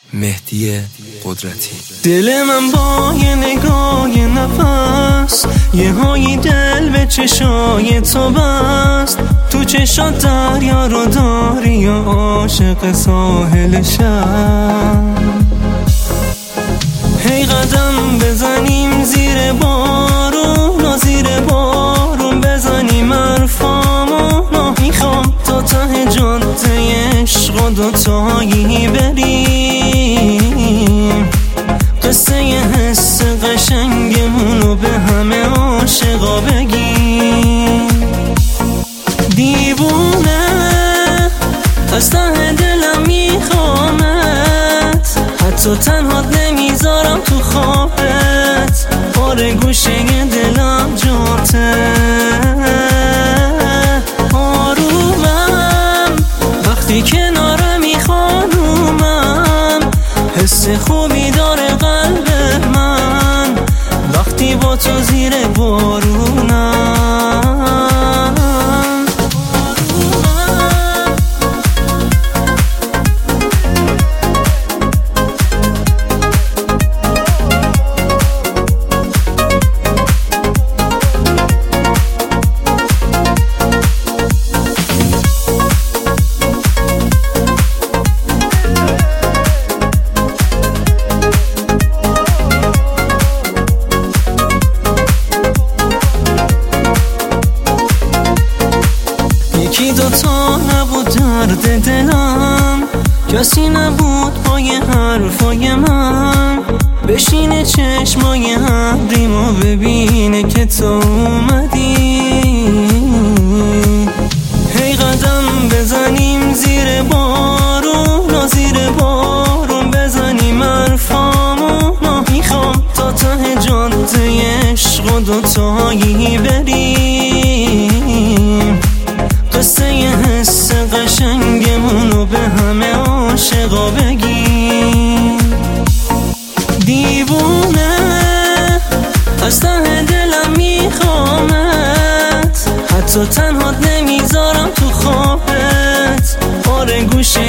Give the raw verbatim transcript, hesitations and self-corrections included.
مهدی قدرتی. دل من با یه نگاه یه نفس یه هایی دل به چشای تو بست. تو چشات دریا رو داری یا عاشق ساحل شب. هی قدم بزنیم زیر بارون و زیر بارون بزنیم حرفامونو. میخوام تا ته جاده عشق و دوتایی بریم، قصه ی حس قشنگمونو به همه عاشقا بگیم. دیوونه از ته دلم میخوامت، حتی تنهات نمیذارم تو خوابت. آره گوشه دلم جاته آرومم وقتی کنارمی خانومم. حس خوبی داره قلب من وقتی با تو زیر بارونم. یکی دوتا نبود درد دلم، کسی نبود پای حرفای من. بشینه چشمای ابریمو ببینه که تو اومدی. هی قدم بزنیم زیر بارون و زیر بارون بزنیم حرفامونو. میخوام تا ته جاده عشق و دوتایی بریم، قصه ی حس قشنگمونو به همه عاشقا بگیم. دیوونه از ته دلم میخوامت، حتی تنهات نمیذارم تو خوابت. آره گوشه